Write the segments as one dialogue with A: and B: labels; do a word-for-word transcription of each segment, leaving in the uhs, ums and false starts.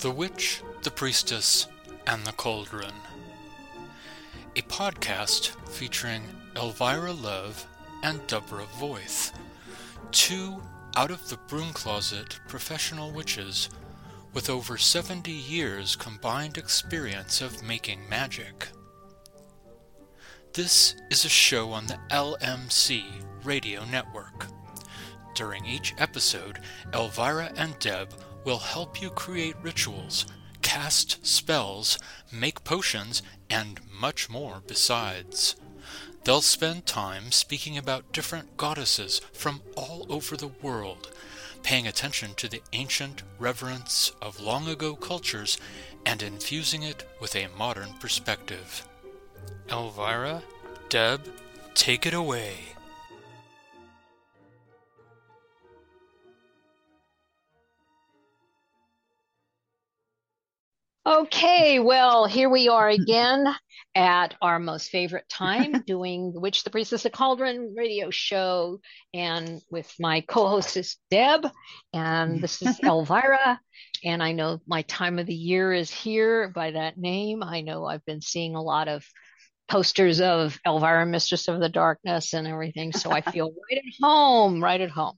A: The Witch, the Priestess, and the Cauldron. A podcast featuring Elvira Love and Deborah Voith, two out-of-the-broom-closet professional witches with over seventy years combined experience of making magic. This is a show on the L M C radio network. During each episode, Elvira and Deb will help you create rituals, cast spells, make potions, and much more besides. They'll spend time speaking about different goddesses from all over the world, paying attention to the ancient reverence of long-ago cultures and infusing it with a modern perspective. Elvira, Deb, take it away.
B: Okay, well, here we are again at our most favorite time doing the Witch, the Priestess, the Cauldron radio show, and with my co-hostess Deb, and this is Elvira, and I know my time of the year is here by that name. I know I've been seeing a lot of posters of Elvira, Mistress of the Darkness and everything, so I feel right at home, right at home.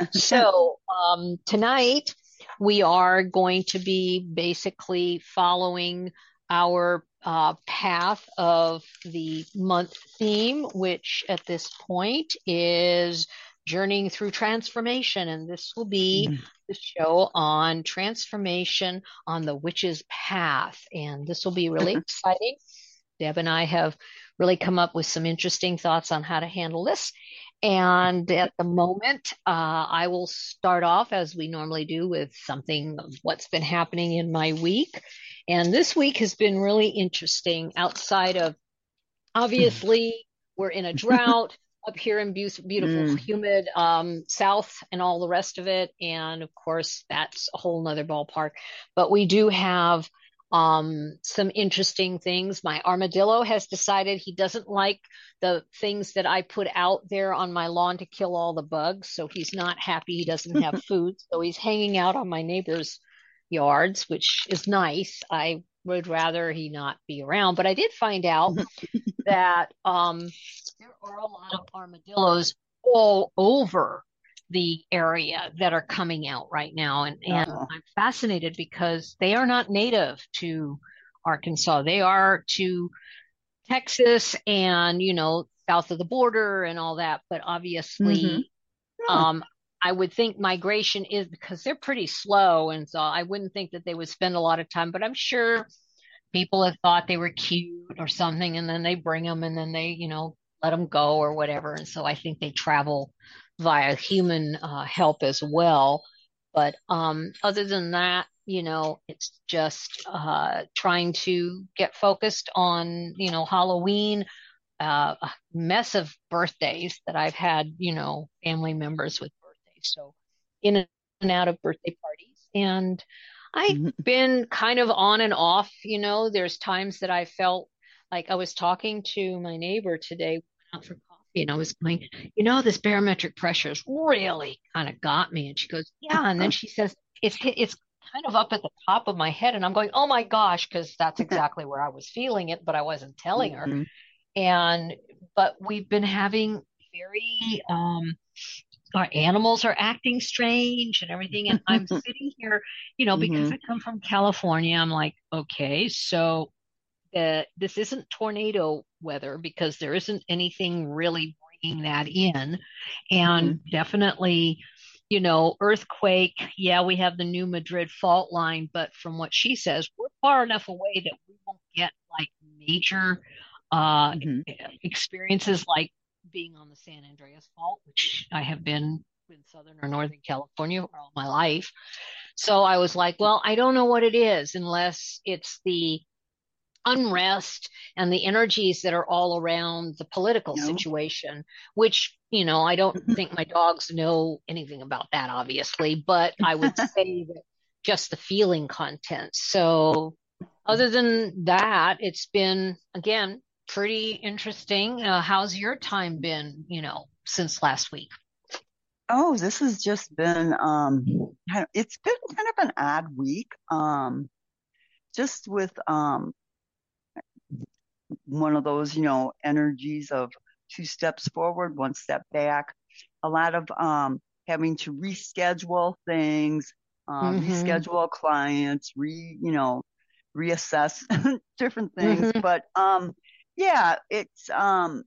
B: So um, tonight, we are going to be basically following our uh, path of the month theme, which at this point is journeying through transformation. And this will be mm-hmm. the show on transformation on the witch's path. And this will be really exciting. Deb and I have really come up with some interesting thoughts on how to handle this. And at the moment, uh, I will start off as we normally do with something of what's been happening in my week. And this week has been really interesting outside of, obviously, we're in a drought up here in be- beautiful, mm. humid um, South and all the rest of it. And of course, that's a whole nother ballpark. But we do have Um, some interesting things. My armadillo has decided he doesn't like the things that I put out there on my lawn to kill all the bugs. So he's not happy. He doesn't have food. So he's hanging out on my neighbor's yards, which is nice. I would rather he not be around. But I did find out that um, there are a lot of armadillos all over the area that are coming out right now. And, and uh-huh. I'm fascinated because they are not native to Arkansas. They are to Texas and, you know, south of the border and all that. But obviously, mm-hmm. yeah. um, I would think migration is because they're pretty slow. And so I wouldn't think that they would spend a lot of time, but I'm sure people have thought they were cute or something. And then they bring them and then they, you know, let them go or whatever. And so I think they travel via human uh, help as well. But um, other than that, you know, it's just uh, trying to get focused on, you know, Halloween, uh, a mess of birthdays that I've had, you know, family members with birthdays. So in and out of birthday parties. And I've mm-hmm. been kind of on and off, you know, there's times that I felt like I was talking to my neighbor today out for coffee. And I was going, you know, this barometric pressure has really kind of got me. And she goes, yeah. And then she says, it's it's kind of up at the top of my head. And I'm going, oh my gosh, because that's exactly where I was feeling it, but I wasn't telling her. Mm-hmm. And, but we've been having very, um, our animals are acting strange and everything. And I'm sitting here, you know, because mm-hmm. I come from California, I'm like, okay, so that this isn't tornado weather because there isn't anything really bringing that in. And mm-hmm. definitely, you know, earthquake. Yeah, we have the New Madrid fault line, but from what she says, we're far enough away that we won't get like major uh, mm-hmm. experiences like being on the San Andreas Fault, which I have been in Southern or Northern California all my life. So I was like, well, I don't know what it is unless it's the unrest and the energies that are all around the political no. situation, which, you know, I don't think my dogs know anything about that, obviously, but I would say that just the feeling content. So other than that, it's been, again, pretty interesting. Uh, how's your time been, you know, since last week?
C: Oh, this has just been, um, it's been kind of an odd week. Um, just with um one of those, you know, energies of two steps forward, one step back. A lot of um, having to reschedule things, uh,
B: Mm-hmm.
C: reschedule clients, re, you know, reassess different things.
B: Mm-hmm.
C: But um, yeah, it's um,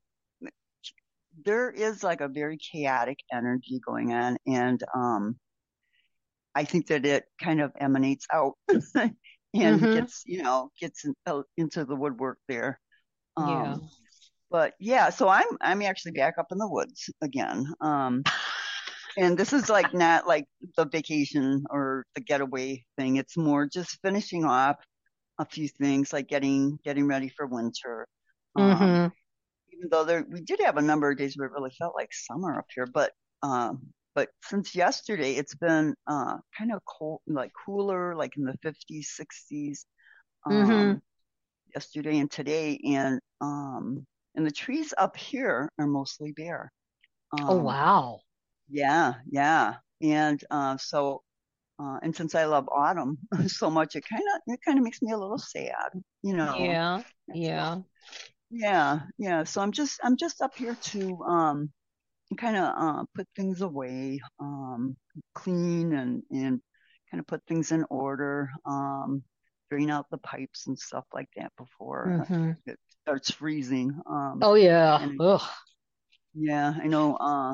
C: there is like a very chaotic energy going on, and um, I think that it kind of emanates out and
B: Mm-hmm.
C: gets, you know, gets in, uh, into the woodwork there.
B: Yeah.
C: Um, but yeah, so I'm I'm actually back up in the woods again. Um, and this is like not like the vacation or the getaway thing. It's more just finishing off a few things, like getting getting ready for winter. Um,
B: Mm-hmm.
C: even though there we did have a number of days where it really felt like summer up here, but um, but since yesterday it's been uh kind of cold, like cooler, like in the fifties, sixties.
B: Mm-hmm.
C: Um, yesterday and today, and um, and the trees up here are mostly bare.
B: Oh,
C: Um,
B: wow.
C: yeah, yeah, and uh, so uh, and since I love autumn so much, it kind of it kind of makes me a little sad, you know.
B: Yeah.
C: And so
B: Yeah.
C: yeah, yeah. So I'm just I'm just up here to um kind of uh, put things away, um, clean and and kind of put things in order, um, drain out the pipes and stuff like that before uh,
B: Mm-hmm.
C: it starts freezing. Um,
B: Oh, yeah.
C: and
B: Ugh.
C: yeah, I know. Uh,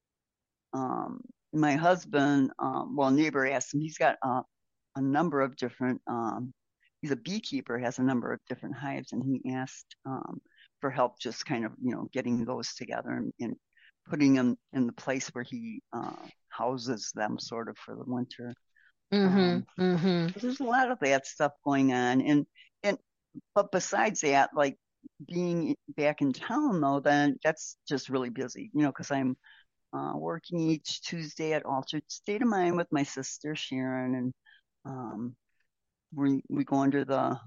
C: um, my husband, um, well, neighbor asked him. He's got uh, a number of different. Um, he's a beekeeper, has a number of different hives, and he asked um, for help, just kind of you know getting those together and, and putting them in the place where he uh, houses them, sort of for the winter.
B: Mm-hmm.
C: Um,
B: Mm-hmm.
C: so there's a lot of that stuff going on, and and but besides that, like being back in town though, then that's just really busy, you know, because I'm uh, working each Tuesday at Altered State of Mind with my sister Sharon, and um, we we go under the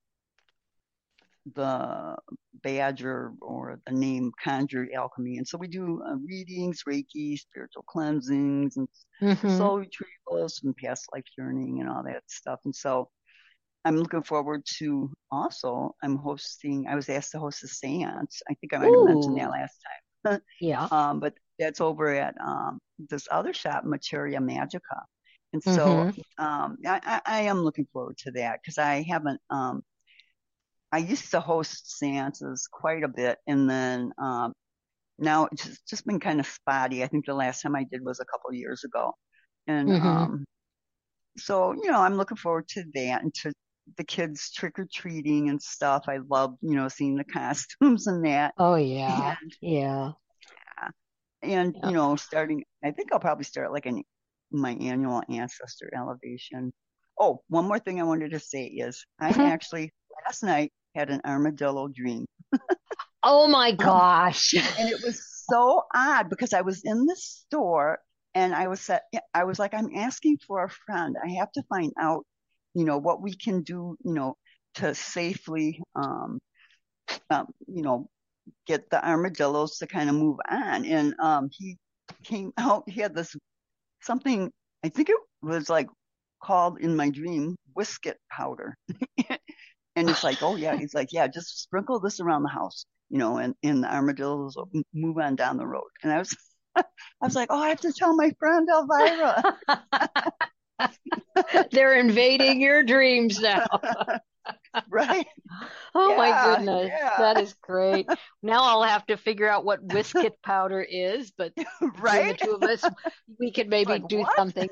C: the badge or, or the name Conjure Alchemy, and so we do uh, readings, Reiki, spiritual cleansings, and
B: Mm-hmm.
C: soul retrievals, and past life journeying, and all that stuff. And so I'm looking forward to also. I'm hosting. I was asked to host a séance. I think I might have mentioned that
B: Ooh.
C: last time.
B: Yeah.
C: um, but that's over at um, this other shop, Materia Magica. And so
B: Mm-hmm.
C: um, I, I, I am looking forward to that because I haven't. Um, I used to host seances quite a bit, and then um, now it's just, just been kind of spotty. I think the last time I did was a couple of years ago, and
B: Mm-hmm.
C: um, so you know I'm looking forward to that and to the kids trick or treating and stuff. I love you know seeing the costumes and that,
B: Oh,
C: and
B: yeah. Yeah.
C: and
B: Yeah.
C: you know starting. I think I'll probably start like an my annual ancestor elevation. Oh, one more thing I wanted to say is I
B: Mhm.
C: actually last night had an armadillo dream.
B: Oh my
C: Um,
B: gosh.
C: and it was so odd because I was in the store and I was set, I was like, I'm asking for a friend. I have to find out, you know, what we can do, you know, to safely, um, um, you know, get the armadillos to kind of move on. And um, he came out. He had this something. I think it was like called in my dream whisket powder. And it's like, oh yeah, he's like, yeah, just sprinkle this around the house, you know, and, and the armadillos will move on down the road. And I was, I was like, oh, I have to tell my friend Elvira.
B: They're invading your dreams now.
C: Right?
B: Oh my
C: Yeah,
B: goodness.
C: yeah,
B: That is great. Now I'll have to figure out what Whisket powder is, but between the
C: right?
B: two of us, we could
C: It's
B: maybe
C: like,
B: do
C: what?
B: something.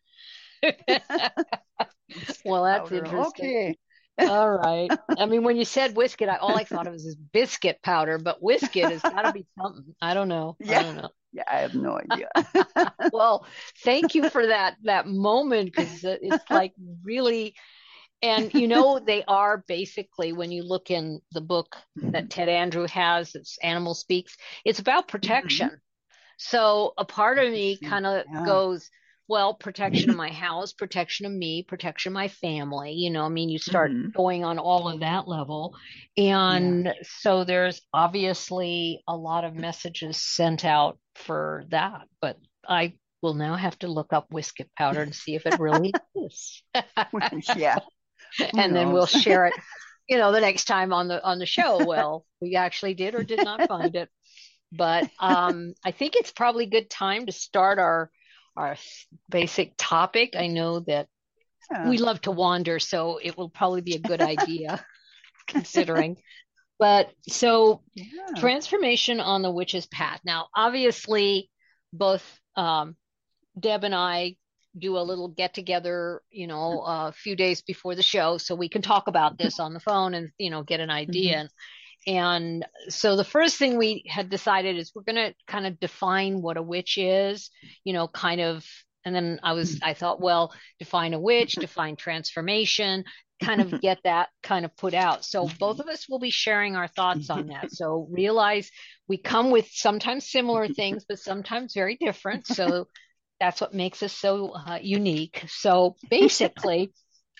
C: Whisket
B: Well, that's
C: powder.
B: interesting.
C: Okay.
B: All right. I mean, when you said Whisket, I all I thought of was this biscuit powder, but Whisket has got to be something. I don't know. I
C: Yeah,
B: don't know.
C: yeah, I have no idea.
B: Well, thank you for that that moment because it's like really, and you know, they are basically when you look in the book that Ted Andrew has, it's Animal Speaks, it's about
C: Mhm.
B: protection. So a part of me
C: Interesting.
B: kind of
C: Yeah.
B: goes, well, protection of my house, protection of me, protection of my family. You know, I mean, you start
C: Hmm.
B: going on all of that level.
C: Yeah.
B: And so there's obviously a lot of messages sent out for that. But I will now have to look up whisket powder and see if it really is.
C: Yeah.
B: and then we'll share it, you know, the next time on the on the show. Well, we actually did or did not find it. But um, I think it's probably a good time to start our our basic topic. I know that
C: Yeah.
B: we love to wander, so it will probably be a good idea considering. But so
C: Yeah.
B: transformation on the witch's path. Now, obviously, both um, Deb and I do a little get together, you know, a few days before the show, so we can talk about this on the phone and, you know, get an idea.
C: Mhm.
B: And so the first thing we had decided is we're going to kind of define what a witch is, you know, kind of. And then I was, I thought, well, define a witch, define transformation, kind of get that kind of put out. So both of us will be sharing our thoughts on that. So realize we come with sometimes similar things, but sometimes very different. So that's what makes us so uh, unique. So basically,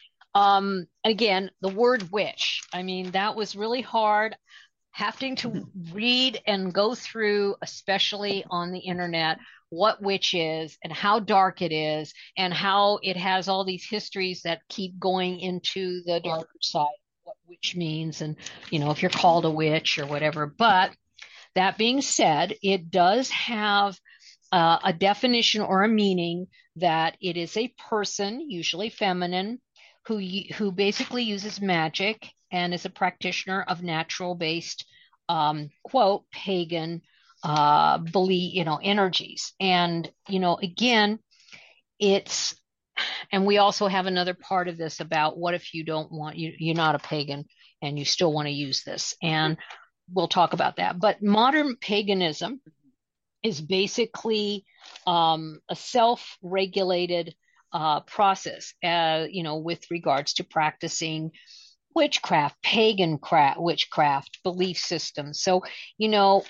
B: um, again, the word witch, I mean, that was really hard having to read and go through, especially on the internet, what witch is and how dark it is and how it has all these histories that keep going into the darker side, what witch means, and, you know, if you're called a witch or whatever. But that being said, it does have uh, a definition or a meaning that it is a person, usually feminine, who who basically uses magic and is a practitioner of natural-based, um, quote, pagan uh, belief, you know, energies. And, you know, again, it's, and we also have another part of this about what if you don't want, you, you're not a pagan and you still want to use this. And we'll talk about that. But modern paganism is basically um, a self-regulated uh, process, uh, you know, with regards to practicing witchcraft, pagan craft, witchcraft belief systems. So, you know,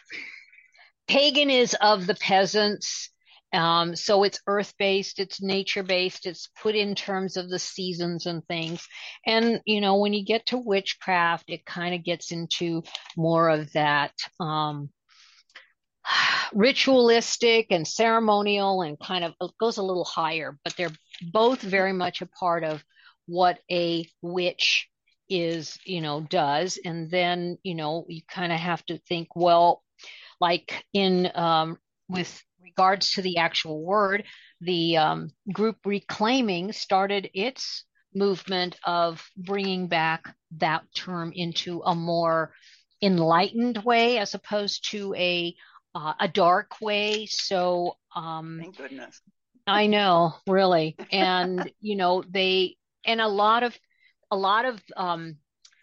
B: pagan is of the peasants. Um, so it's earth-based, it's nature-based, it's put in terms of the seasons and things. And, you know, when you get to witchcraft, it kind of gets into more of that um, ritualistic and ceremonial and kind of, it goes a little higher, but they're both very much a part of what a witch is, you know, does. And then, you know, you kind of have to think, well, like in, um, with regards to the actual word, the um, group Reclaiming started its movement of bringing back that term into a more enlightened way as opposed to a uh, a dark way. So um,
C: Thank goodness.
B: I know, really. And, you know, they, and a lot of, a lot of um,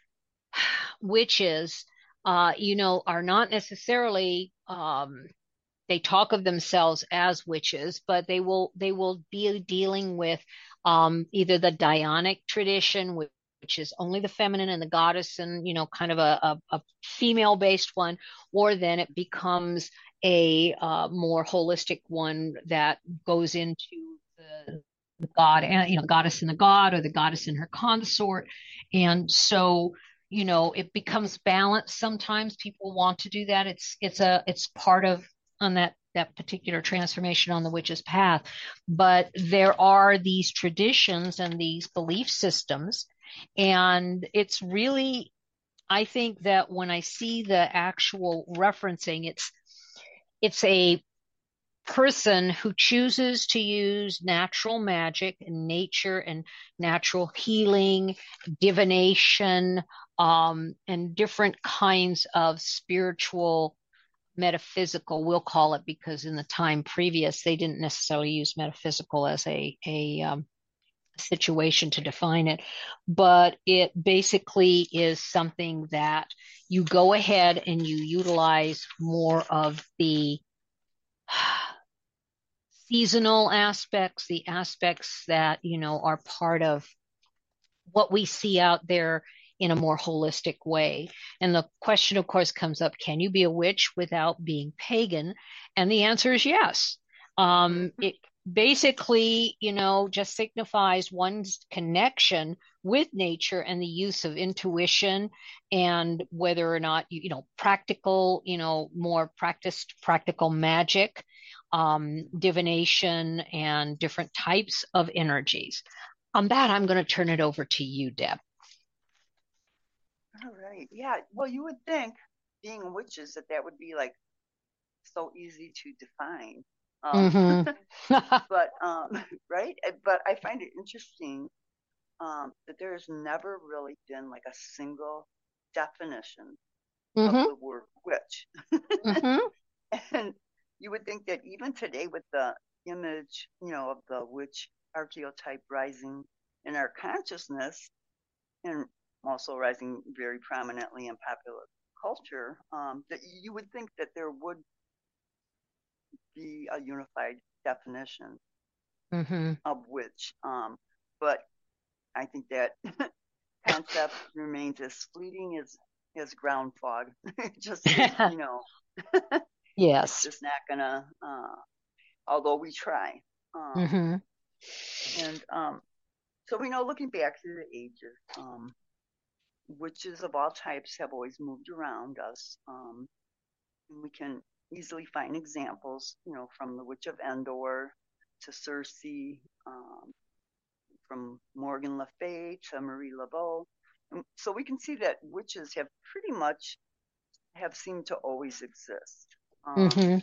B: witches, uh, you know, are not necessarily, um, they talk of themselves as witches, but they will, they will be dealing with um, either the Dianic tradition, which, which is only the feminine and the goddess and, you know, kind of a, a, a female-based one, or then it becomes a uh, more holistic one that goes into the, the god and, you know, goddess and the god, or the goddess and her consort. And so, you know, it becomes balanced. Sometimes people want to do that. It's, it's a, it's part of on that, that particular transformation on the witch's path. But there are these traditions and these belief systems. And it's really, I think that when I see the actual referencing, it's, it's a person who chooses to use natural magic and nature and natural healing, divination, um, and different kinds of spiritual, metaphysical, we'll call it, because in the time previous, they didn't necessarily use metaphysical as a, a um, situation to define it, but it basically is something that you go ahead and you utilize more of the seasonal aspects, the aspects that, you know, are part of what we see out there in a more holistic way. And the question, of course, comes up, can you be a witch without being pagan? And the answer is yes. Um, it basically, you know, just signifies one's connection with nature and the use of intuition, and whether or not, you, you know, practical, you know, more practiced practical magic, um, divination, and different types of energies. On that, I'm going to turn it over to you, Deb.
C: All right. Yeah. Well, you would think, being witches, that that would be like so easy to define. Um,
B: Mm-hmm.
C: but um, right. But I find it interesting um, that there has never really been like a single definition of
B: Mm-hmm.
C: the word witch.
B: Mm-hmm.
C: And you would think that even today, with the image, you know, of the witch archetype rising in our consciousness and also rising very prominently in popular culture, um, that you would think that there would be a unified definition
B: Mm-hmm.
C: of witch. Um, but I think that concept remains as fleeting as as ground fog. It just is, you know, it's
B: Yes.
C: just not gonna. Uh, although we try, um,
B: Mm-hmm.
C: and um, so we know, looking back through the ages, um, witches of all types have always moved around us, um, and we can easily find examples, you know, from the Witch of Endor to Circe, um, from Morgan Le Fay to Marie Laveau. And so we can see that witches have pretty much have seemed to always exist. Um,
B: Mm-hmm.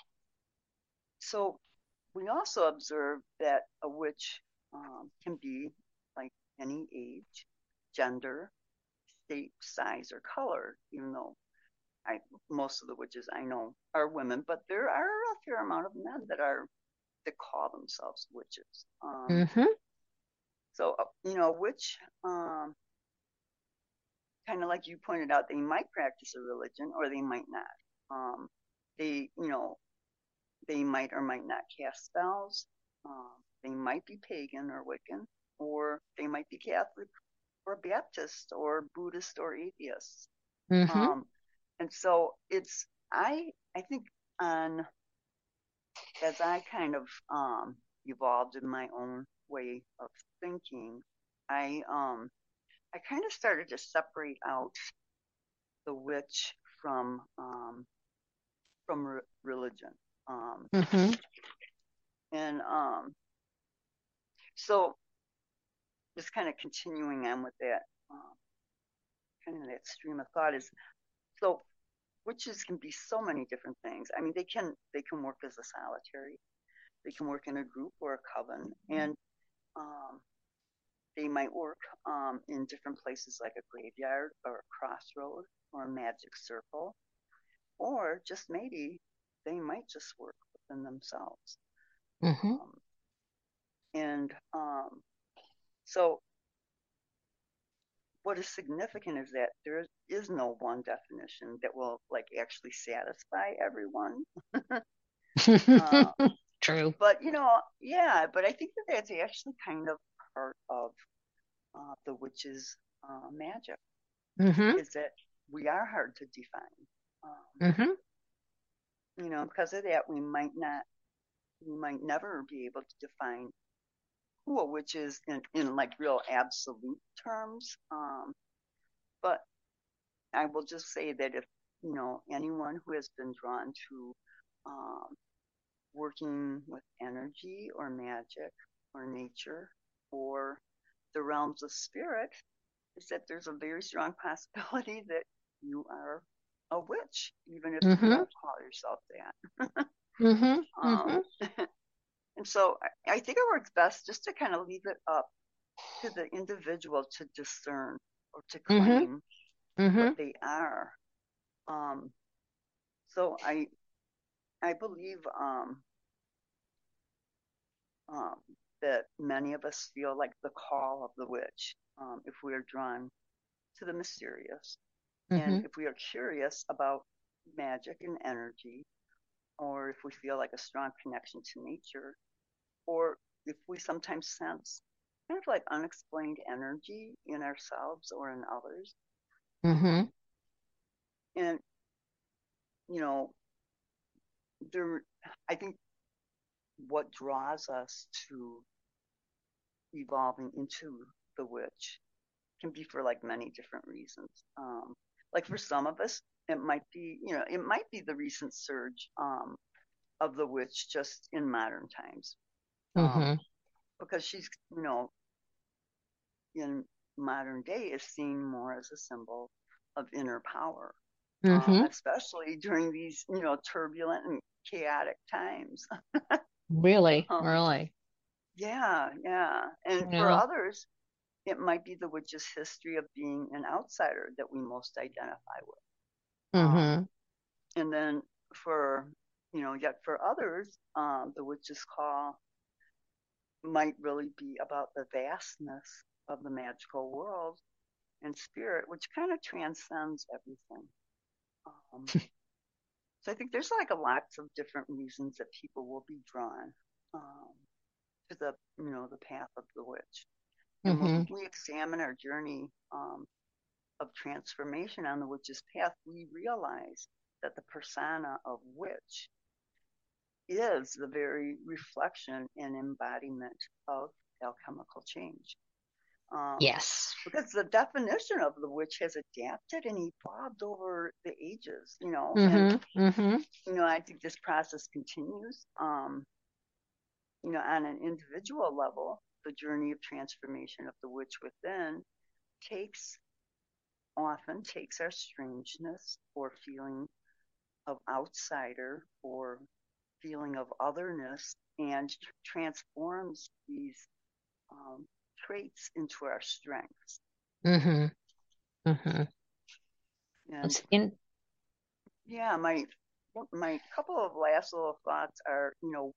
C: so we also observe that a witch um, can be like any age, gender, shape, size, or color, even though I, most of the witches I know are women, but there are a fair amount of men that are that call themselves witches. Um,
B: Mm-hmm.
C: so uh, you know, witch, um, kind of like you pointed out, they might practice a religion or they might not. Um, they, you know, they might or might not cast spells. Um, they might be pagan or Wiccan, or they might be Catholic or Baptist or Buddhist or atheist.
B: Mm-hmm.
C: Um, and so it's I I think on as I kind of um, evolved in my own way of thinking, I um I kind of started to separate out the witch from um, from re- religion. Um,
B: Mm-hmm.
C: and um, so just kind of continuing on with that um, kind of that stream of thought is so witches can be so many different things. I mean, they can they can work as a solitary, they can work in a group or a coven, and um, they might work um, in different places like a graveyard or a crossroad or a magic circle, or just maybe they might just work within themselves.
B: Mm-hmm.
C: Um, and um, so, what is significant is that there is no one definition that will like actually satisfy everyone. uh,
B: True.
C: but you know, yeah, but I think that that's actually kind of part of uh, the witch's uh, magic
B: Mm-hmm.
C: is that we are hard to define. Um,
B: Mm-hmm.
C: you know, because of that, we might not, we might never be able to define who a witch is in, in like real absolute terms. Um, but I will just say that if, you know, anyone who has been drawn to um, working with energy or magic or nature or the realms of spirit, is that there's a very strong possibility that you are a witch, even if you
B: Mm-hmm.
C: don't call yourself that.
B: Mm-hmm.
C: um,
B: Mm-hmm.
C: and so I, I think it works best just to kind of leave it up to the individual to discern or to
B: Mm-hmm.
C: claim what
B: Mm-hmm.
C: they are. Um, so I I believe um, um, that many of us feel like the call of the witch um, if we are drawn to the mysterious and
B: Mm-hmm.
C: if we are curious about magic and energy, or if we feel like a strong connection to nature, or if we sometimes sense kind of like unexplained energy in ourselves or in others.
B: Mm-hmm.
C: Um, and, you know, there, I think what draws us to evolving into the witch can be for like many different reasons. Um, like for some of us, it might be, you know, it might be the recent surge um, of the witch just in modern times. Um,
B: Mm-hmm.
C: because she's, you know, in modern day is seen more as a symbol of inner power,
B: Mm-hmm.
C: uh, especially during these, you know, turbulent and chaotic times.
B: Really,
C: um,
B: really.
C: yeah, yeah. And for
B: Yeah.
C: others, it might be the witch's history of being an outsider that we most identify with. Um,
B: Mm-hmm.
C: and then for, you know, yet for others, um, the witch's call might really be about the vastness of the magical world and spirit, which kind of transcends everything. Um, so I think there's like a lots of different reasons that people will be drawn um, to the, you know, the path of the witch. And when
B: Mm-hmm.
C: we examine our journey um, of transformation on the witch's path, we realize that the persona of witch is the very reflection and embodiment of alchemical change. Um,
B: Yes.
C: because the definition of the witch has adapted and evolved over the ages, you know, and,
B: Mm-hmm. Mm-hmm.
C: you know, I think this process continues, um, you know, on an individual level, the journey of transformation of the witch within takes, often takes our strangeness or feeling of outsider or feeling of otherness and tr- transforms these um, traits into our strengths.
B: Mm-hmm. Mm-hmm.
C: And
B: It's in
C: yeah, my my couple of last little thoughts are, you know,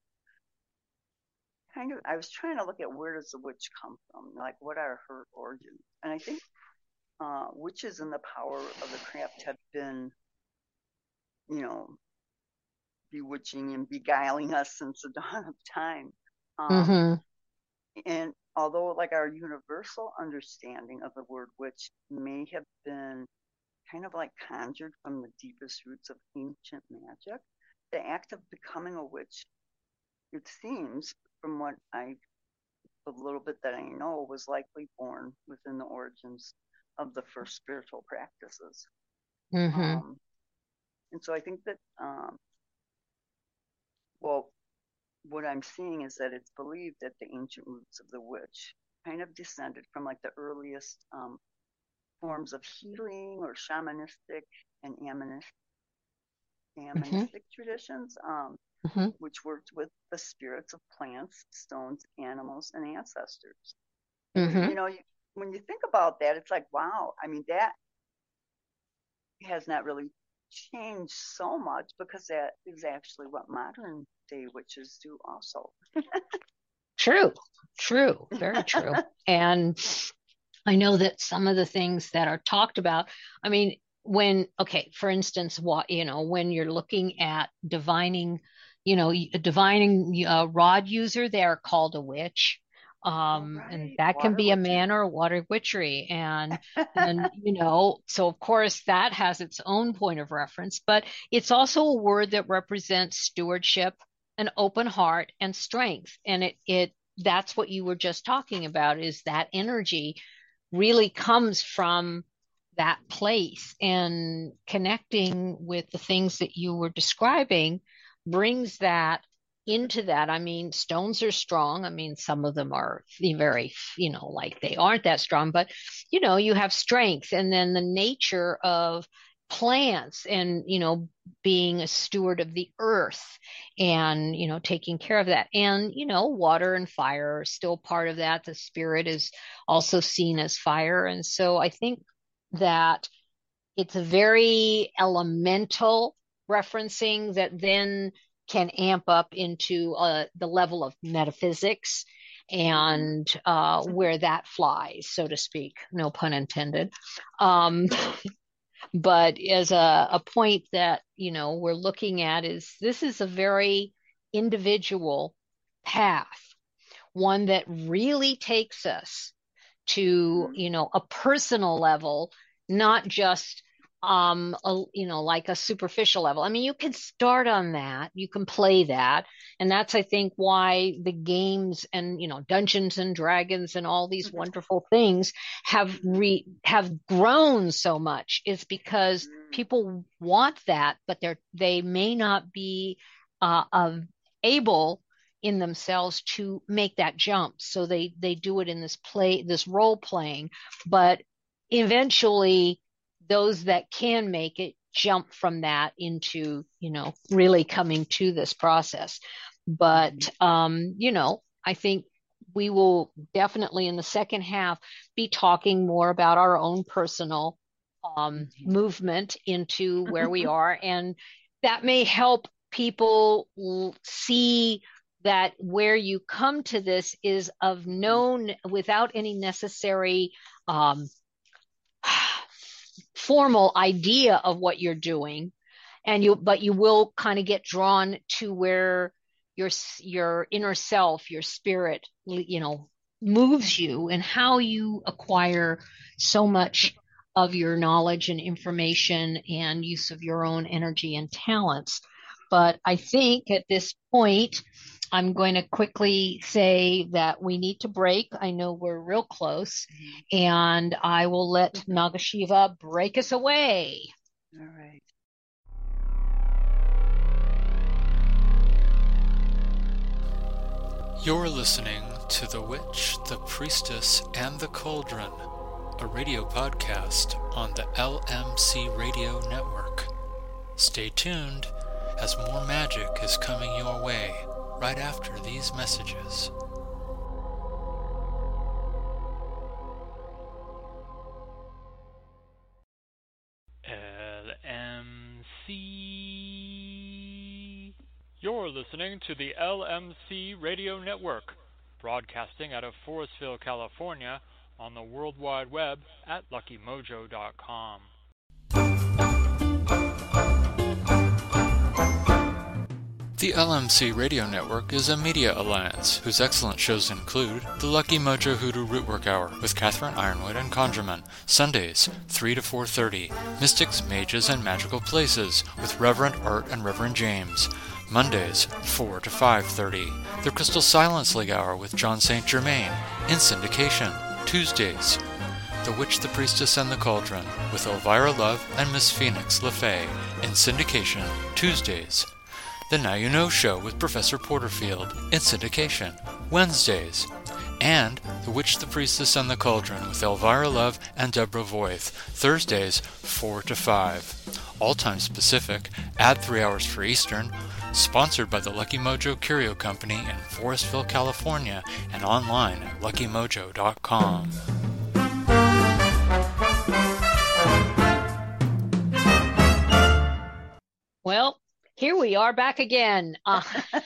C: kind of. I was trying to look at where does the witch come from, like what are her origins, and I think uh, witches and the power of the craft have been, you know, bewitching and beguiling us since the dawn of time. Um,
B: mm-hmm.
C: and although, like, our universal understanding of the word witch may have been kind of like conjured from the deepest roots of ancient magic, the act of becoming a witch, it seems, from what I, the little bit that I know, was likely born within the origins of the first spiritual practices.
B: Mm-hmm.
C: Um, and so I think that, um, well, what I'm seeing is that it's believed that the ancient roots of the witch kind of descended from like the earliest um, forms of healing or shamanistic and
B: Mm-hmm.
C: animistic traditions, um,
B: Mm-hmm.
C: which worked with the spirits of plants, stones, animals, and ancestors. And,
B: Mm-hmm.
C: you know, you, when you think about that, it's like, wow, I mean, that has not really changed so much because that is actually what modern day witches do also.
B: True. True. Very true. And I know that some of the things that are talked about, I mean, when, okay, for instance, what, you know, when you're looking at divining, you know, a divining uh, rod user, they are called a witch.
C: Oh,
B: Um, and
C: right.
B: that can
C: Water
B: be a
C: witches.
B: man or water witchery. And, and, you know, so of course that has its own point of reference, but it's also a word that represents stewardship, an open heart and strength. And it, it, that's what you were just talking about is that energy really comes from that place, and connecting with the things that you were describing brings that into that. I mean, stones are strong. I mean, some of them are very, you know, like they aren't that strong, but you know, you have strength, and then the nature of plants and, you know, being a steward of the earth and, you know, taking care of that. And, you know, water and fire are still part of that. The spirit is also seen as fire. And so I think that it's a very elemental referencing that then can amp up into uh, the level of metaphysics
C: Mm-hmm.
B: and uh, where that flies, so to speak, no pun intended. Um, but as a, a point that, you know, we're looking at is this is a very individual path, one that really takes us to,
C: Mm-hmm.
B: you know, a personal level, not just um a, you know, like a superficial level. I mean, you can start on that, you can play that, and that's, I think, why the games and, you know, Dungeons and Dragons and all these wonderful things have re have grown so much, is because
C: Mm-hmm.
B: people want that, but they're they may not be uh, uh able in themselves to make that jump, so they they do it in this play, this role playing. But eventually those that can make it jump from that into, you know, really coming to this process. But, um, you know, I think we will definitely in the second half be talking more about our own personal um,
C: Mhm.
B: movement into where we are. And that may help people l- see that where you come to this is of known without any necessary um, formal idea of what you're doing, and you but you will kind of get drawn to where your your inner self, your spirit, you know, moves you, and how you acquire so much of your knowledge and information and use of your own energy and talents. But I think at this point I'm going to quickly say that we need to break. I know we're real close, and I will let Nagashiva break us away.
C: All right.
A: You're listening to The Witch, the Priestess, and the Cauldron, a radio podcast on the L M C Radio Network. Stay tuned, as more magic is coming your way right after these messages. L M C. You're listening to the L M C Radio Network, broadcasting out of Forestville, California, on the World Wide Web at lucky mojo dot com. The L M C Radio Network is a media alliance whose excellent shows include the Lucky Mojo Hoodoo Rootwork Hour with Catherine Ironwood and Conjurman, Sundays, three to four thirty, Mystics, Mages, and Magical Places with Reverend Art and Reverend James, Mondays, four to five thirty, the Crystal Silence League Hour with John Saint Germain, in syndication, Tuesdays, The Witch, the Priestess, and the Cauldron with Elvira Love and Miss Phoenix LeFay, in syndication, Tuesdays, The Now You Know Show with Professor Porterfield, in syndication, Wednesdays, and The Witch, the Priestess, and the Cauldron with Elvira Love and Deborah Voith, Thursdays, four to five. All times Pacific, add three hours for Eastern, sponsored by the Lucky Mojo Curio Company in Forestville, California, and online at lucky mojo dot com.
B: Well, here we are back again. Uh,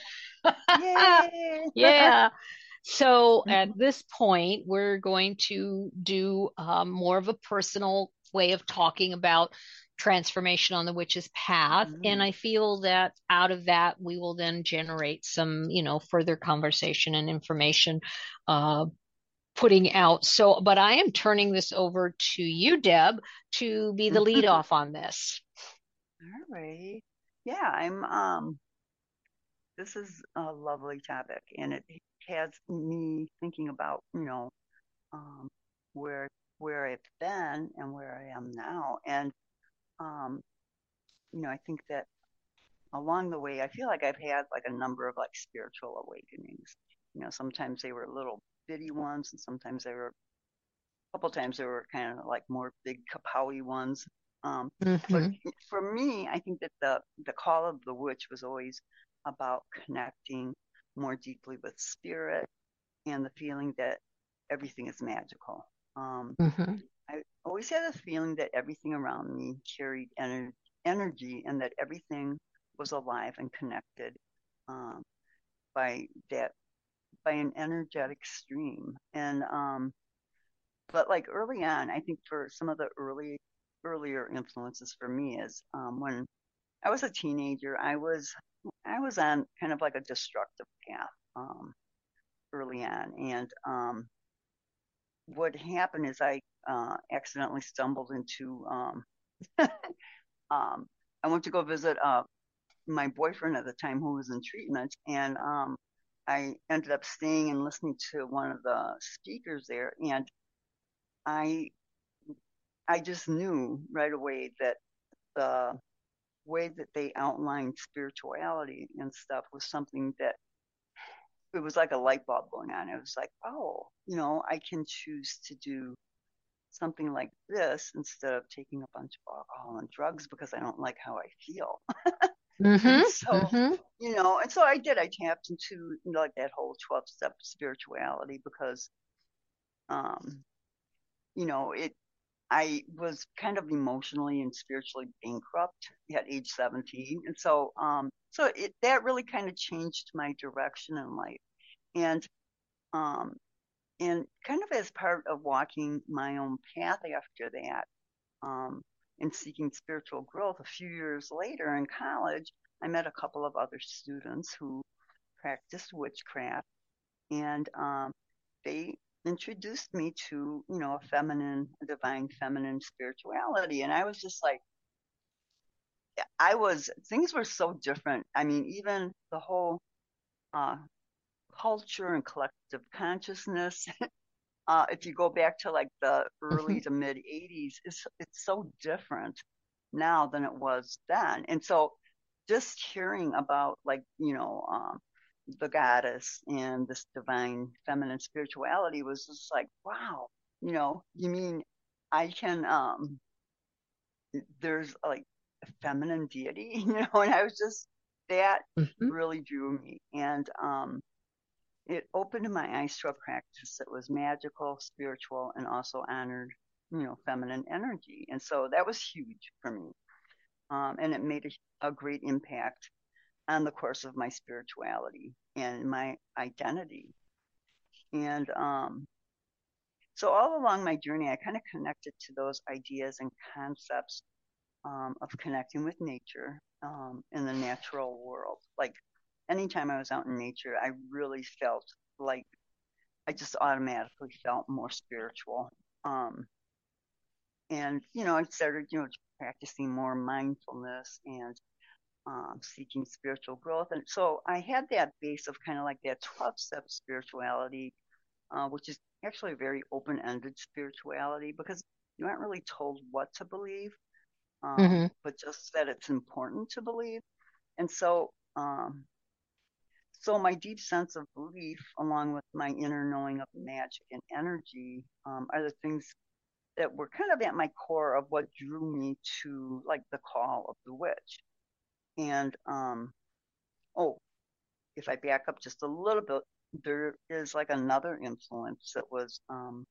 C: Yay!
B: yeah. So at this point, we're going to do um, more of a personal way of talking about transformation on the witch's path.
C: Mhm.
B: And I feel that out of that, we will then generate some, you know, further conversation and information uh, putting out. So, but I am turning this over to you, Deb, to be the lead off on this.
C: All right. Yeah, I'm um this is a lovely topic, and it has me thinking about, you know, um where where I've been and where I am now. And um, you know, I think that along the way I feel like I've had like a number of like spiritual awakenings. You know, sometimes they were little bitty ones, and sometimes they were a couple times they were kind of like more big kapowie ones. Um, but
B: Mhm.
C: for me, I think that the the call of the witch was always about connecting more deeply with spirit and the feeling that everything is magical. Um,
B: Mhm.
C: I always had a feeling that everything around me carried ener- energy, and that everything was alive and connected um, by that by an energetic stream. And um, but like early on, I think for some of the early earlier influences for me is um, when I was a teenager, I was I was on kind of like a destructive path um, early on, and um, what happened is I uh, accidentally stumbled into um, um, I went to go visit uh, my boyfriend at the time who was in treatment, and um, I ended up staying and listening to one of the speakers there, and I I just knew right away that the way that they outlined spirituality and stuff was something that it was like a light bulb going on. It was like, oh, you know, I can choose to do something like this instead of taking a bunch of alcohol and drugs because I don't like how I feel.
B: Mm-hmm.
C: And so,
B: Mm-hmm.
C: you know, and so I did. I tapped into, you know, like that whole twelve step spirituality because, um, you know, it, I was kind of emotionally and spiritually bankrupt at age seventeen. And so, um, so it, that really kind of changed my direction in life. And, um, and kind of as part of walking my own path after that, um, and seeking spiritual growth, a few years later in college, I met a couple of other students who practiced witchcraft, and um, they introduced me to, you know, a feminine, a divine feminine spirituality. And I was just like, I was, things were so different. I mean, even the whole uh, culture and collective consciousness, uh, if you go back to like the
B: Mm-hmm.
C: early to mid eighties, it's, it's so different now than it was then. And so just hearing about like, you know, um, the goddess and this divine feminine spirituality was just like, wow, you know, you mean I can, um, there's like a feminine deity, you know, and I was just, that
B: Mm-hmm.
C: really drew me. And, um, it opened my eyes to a practice that was magical, spiritual, and also honored, you know, feminine energy. And so that was huge for me. Um, and it made a, a great impact on the course of my spirituality and my identity. And um, so all along my journey, I kind of connected to those ideas and concepts um, of connecting with nature um, in the natural world. Like anytime I was out in nature, I really felt like I just automatically felt more spiritual. Um, and, you know, I started, you know, practicing more mindfulness and um, seeking spiritual growth. And so I had that base of kind of like that twelve step spirituality, uh, which is actually a very open ended spirituality because you aren't really told what to believe, um,
B: Mm-hmm.
C: but just that it's important to believe. And so, um, so my deep sense of belief, along with my inner knowing of magic and energy, um, are the things that were kind of at my core of what drew me to like the call of the witch. And um, oh, if I back up just a little bit, there is like another influence that was um,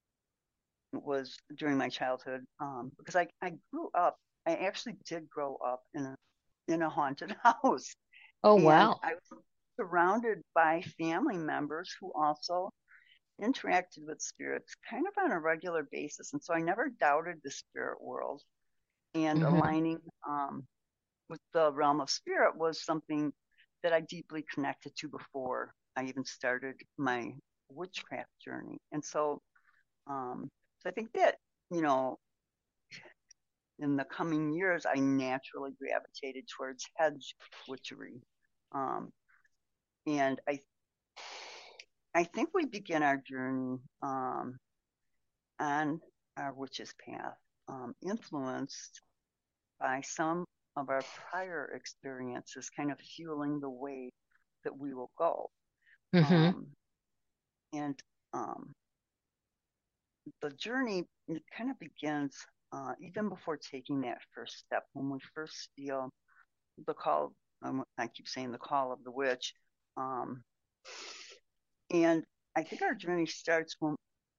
C: was during my childhood um, because I, I grew up. I actually did grow up in a in a haunted house,
B: Oh,
C: and
B: wow.
C: I was surrounded by family members who also interacted with spirits kind of on a regular basis, and so I never doubted the spirit world. And
B: Mm-hmm.
C: aligning um, with the realm of spirit was something that I deeply connected to before I even started my witchcraft journey. And so, um, so I think that, you know, in the coming years, I naturally gravitated towards hedge witchery. Um, and I, I think we begin our journey um, on our witch's path, um, influenced by some of our prior experiences, kind of fueling the way that we will go.
B: Mm-hmm.
C: Um, and um, the journey it kind of begins uh, even before taking that first step. When we first feel the call, um, I keep saying the call of the witch, um, and I think our journey starts when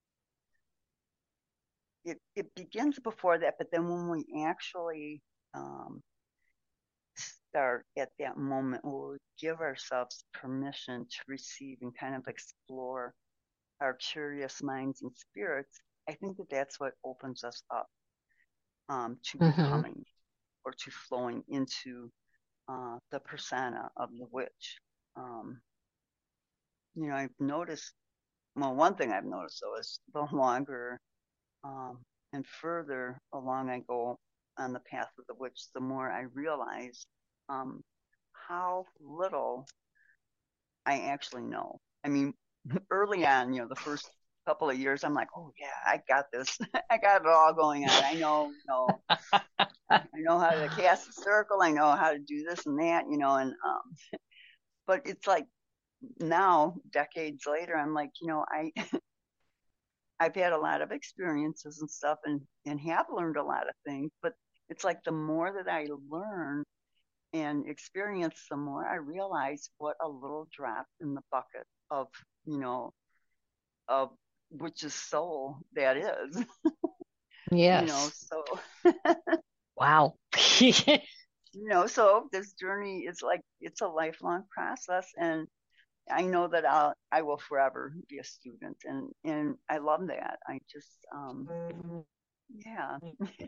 C: it, it begins before that, but then when we actually um, start at that moment where we give ourselves permission to receive and kind of explore our curious minds and spirits, I think that that's what opens us up um, to
B: Mm-hmm.
C: becoming or to flowing into uh, the persona of the witch. Um, you know, I've noticed, well, one thing I've noticed though is the longer um, and further along I go on the path of the witch, the more I realize um, how little I actually know. I mean, early on, you know, the first couple of years, I'm like, oh yeah, I got this. I got it all going on. I know, you know, I know how to cast a circle. I know how to do this and that, you know, and um, but it's like now, decades later, I'm like, you know, I I've had a lot of experiences and stuff, and and have learned a lot of things. But it's like the more that I learn and experience, the more I realize what a little drop in the bucket of, you know, of which is soul that is. You know,
B: Yes.
C: so
B: Wow.
C: you know, so this journey is like it's a lifelong process, and I know that I'll I will forever be a student, and and I love that. I just um yeah.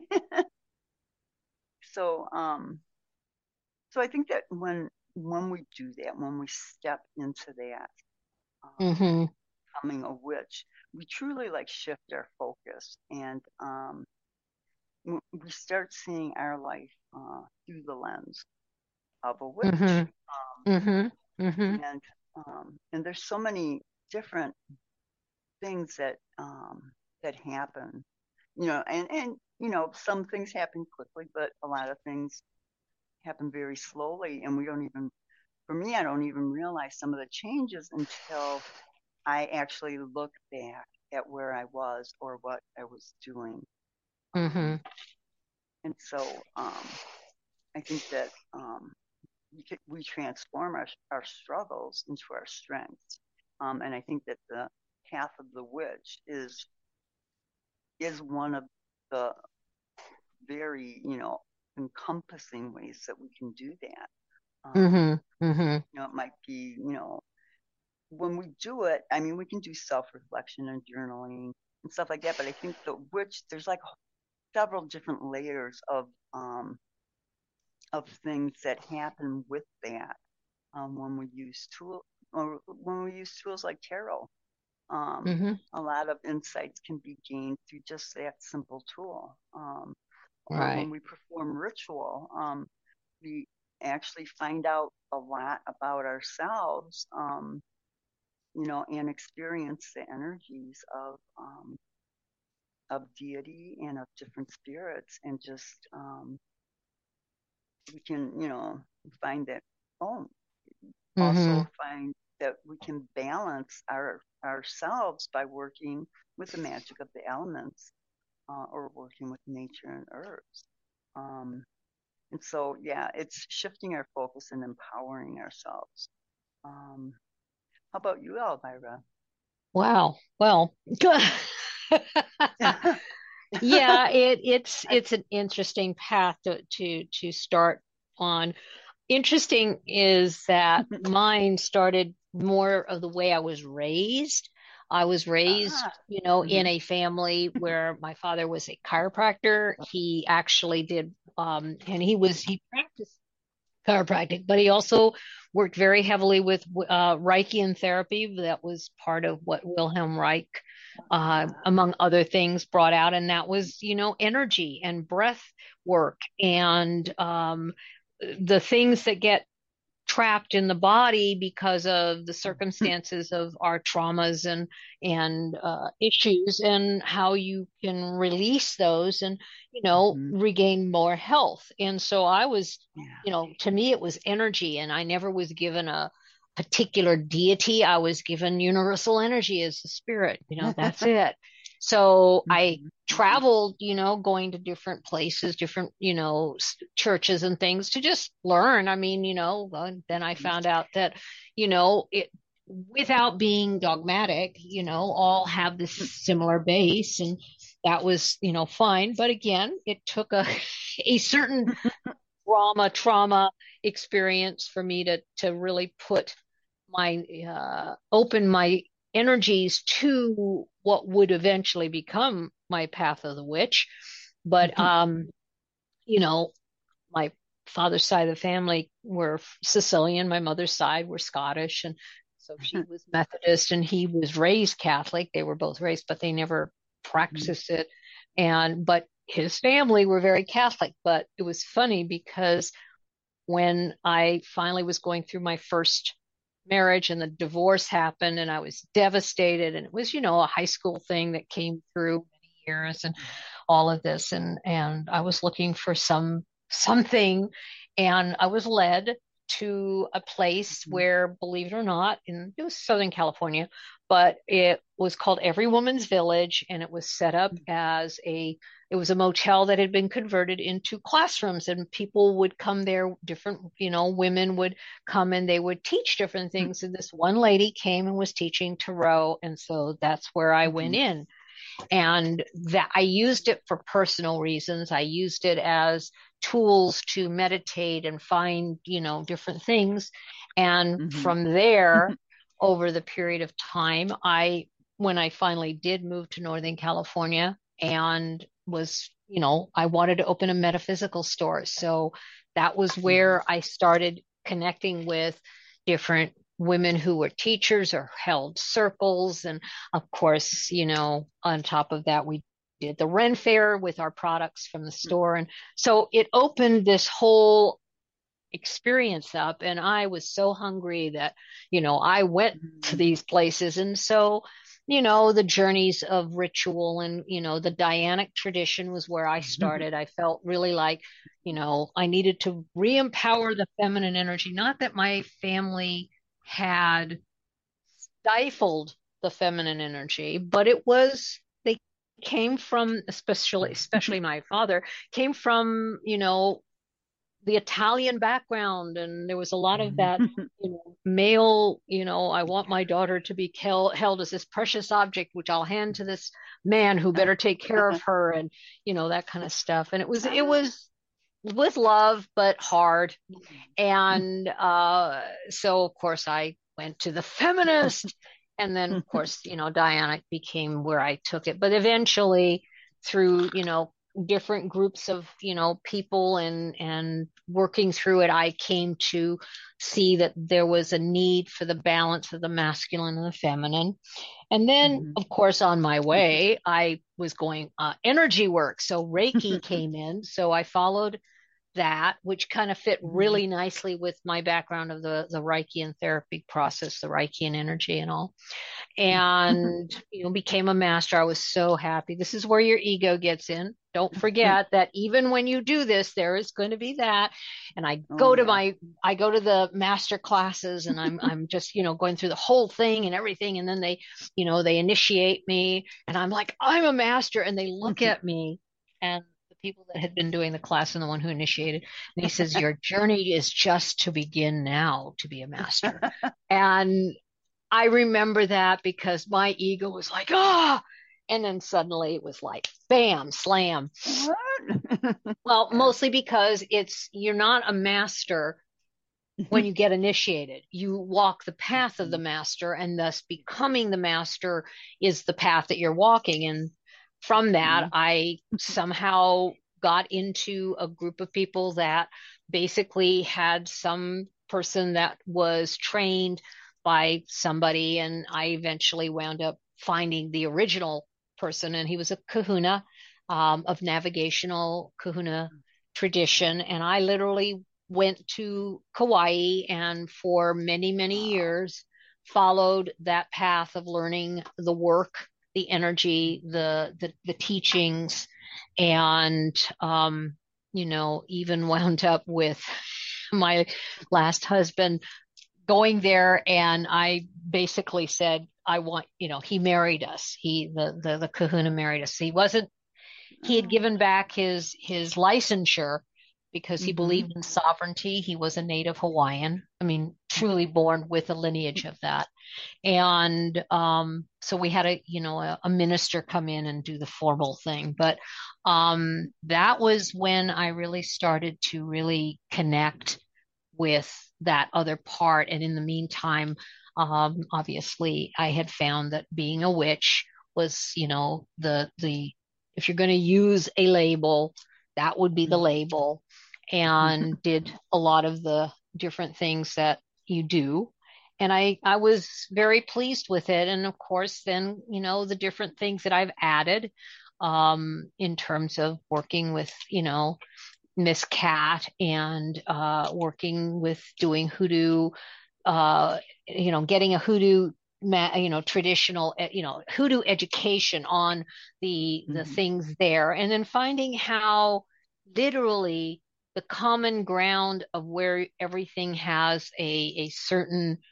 C: So um so I think that when when we do that, when we step into that, um,
B: Mm-hmm.
C: becoming a witch, we truly like shift our focus, and um we start seeing our life uh, through the lens of a witch.
B: Mm-hmm. Mm-hmm. Mm-hmm.
C: And um, and there's so many different things that um, that happen, you know, and and you know, some things happen quickly, but a lot of things happen very slowly, and we don't even, for me, I don't even realize some of the changes until I actually look back at where I was or what I was doing.
B: Mm-hmm.
C: Um, and so um, I think that um, we, could, we transform our, our struggles into our strengths. Um, and I think that the path of the witch is is one of the very, you know, encompassing ways that we can do that. Um,
B: Mm-hmm. Mm-hmm.
C: you know, it might be, you know, when we do it, I mean, we can do self-reflection and journaling and stuff like that. But I think the witch, there's like several different layers of um, of things that happen with that um, when we use tool or when we use tools like tarot. Um,
B: Mm-hmm.
C: a lot of insights can be gained through just that simple tool. Um, or when
B: Right.
C: we perform ritual, um, we actually find out a lot about ourselves, um, you know, and experience the energies of um, of deity and of different spirits, and just um, we can, you know, find that. Oh,
B: Mm-hmm.
C: also find that we can balance our ourselves by working with the magic of the elements, uh, or working with nature and herbs. Um, and so, yeah, it's shifting our focus and empowering ourselves. Um, how about you, Elvira?
B: Wow. Well, yeah, it it's it's an interesting path to to to start on. Interesting is that mine started more of the way I was raised. I was raised,
C: Ah,
B: you know, in
C: mhm,
B: a family where my father was a chiropractor. He actually did, um, and he was he practiced chiropractic, but he also worked very heavily with uh, Reichian therapy. That was part of what Wilhelm Reich, uh,
C: ah,
B: among other things, brought out, and that was, you know, energy and breath work and um, the things that get trapped in the body because of the circumstances of our traumas and and uh, issues, and how you can release those and, you know,
C: mhm,
B: regain more health. And so I was,
C: yeah,
B: you know, to me it was energy, and I never was given a particular deity. I was given universal energy as the spirit, you know, that's it. So I
C: mhm, mhm,
B: traveled, you know, going to different places, different, you know, s- churches and things to just learn. I mean, you know, uh, then I
C: mhm,
B: found out that, you know, it without being dogmatic, you know, all have this similar base, and that was, you know, fine. But again, it took a a certain trauma trauma experience for me to to really put my uh, open my energies to what would eventually become my path of the witch. But um, you know, my father's side of the family were Sicilian, my mother's side were Scottish, and so she was Methodist and he was raised Catholic. They were both raised, but they never
C: mhm,
B: practiced it. And but his family were very Catholic. But it was funny because when I finally was going through my first marriage and the divorce happened, and I was devastated, and it was, you know, a high school thing that came through many years and all of this, and and I was looking for some something, and I was led to a place
C: mhm,
B: where, believe it or not, in it was Southern California, but it was called Every Woman's Village, and it was set up as a it was a motel that had been converted into classrooms, and people would come there, different, you know, women would come and they would teach different things. And this one lady came and was teaching tarot, and so that's where I went in. And that I used it for personal reasons. I used it as tools to meditate and find, you know, different things. And
C: Mhm.
B: from there, over the period of time, I, when I finally did move to Northern California and was, you know, I wanted to open a metaphysical store. So that was where I started connecting with different women who were teachers or held circles. And of course, you know, on top of that, we did the Ren Fair with our products from the store. And so it opened this whole experience up. And I was so hungry that, you know, I went to these places. And so, you know, the journeys of ritual and, you know, the Dianic tradition was where I started. I felt really like, you know, I needed to re-empower the feminine energy. Not that my family had stifled the feminine energy, but it was, they came from, especially, especially my father, came from, you know, the Italian background, and there was a lot of that, you know, male, you know, I want my daughter to be held, held as this precious object, which I'll hand to this man who better take care of her, and, you know, that kind of stuff. And it was, it was with love, but hard. And uh, so, of course, I went to the feminist. And then, of course, you know, Dianic became where I took it. But eventually, through, you know, different groups of, you know, people and and working through it, I came to see that there was a need for the balance of the masculine and the feminine. And then,
C: Mhm.
B: of course, on my way, I was going uh, energy work. So Reiki came in. So I followed that, which kind of fit really nicely with my background of the, the Reichian therapy process, the Reichian energy and all. And, you know, became a master. I was so happy. This is where your ego gets in. Don't forget that even when you do this, there is going to be that. And I
C: Oh,
B: go to
C: yeah.
B: my, I go to the master classes, and I'm, I'm just, you know, going through the whole thing and everything. And then they, you know, they initiate me, and I'm like, I'm a master. And they look at me, and the people that had been doing the class and the one who initiated, and he says, your journey is just to begin now to be a master. And I remember that because my ego was like, ah, and then suddenly it was like, bam, slam.
C: What?
B: Well,
C: Yeah.
B: mostly because it's, you're not a master when you get initiated. You walk the path of the master, and thus becoming the master is the path that you're walking. And from that, I somehow got into a group of people that basically had some person that was trained by somebody. And I eventually wound up finding the original person, and he was a kahuna um, of navigational kahuna tradition. And I literally went to Kauai and for many, many years followed that path of learning the work, the energy, the the, the teachings, and um, you know, even wound up with my last husband going there, and I basically said, I want, you know, he married us. He the the, the kahuna married us. He wasn't he had given back his his licensure because he believed in sovereignty. He was a native Hawaiian. I mean, truly born with a lineage of that. And um, so we had a, you know, a, a minister come in and do the formal thing. But um, that was when I really started to really connect with that other part. And in the meantime, um, obviously, I had found that being a witch was, you know, the the if you're going to use a label, that would be the label, and did a lot of the different things that you do. And I, I was very pleased with it. And of course, then, you know, the different things that I've added um, in terms of working with, you know, Miss Cat and uh, working with doing hoodoo, uh, you know, getting a hoodoo, ma- you know, traditional, eh, you know, hoodoo education on the the
C: Mhm.
B: things there, and then finding how literally the common ground of where everything has a a certain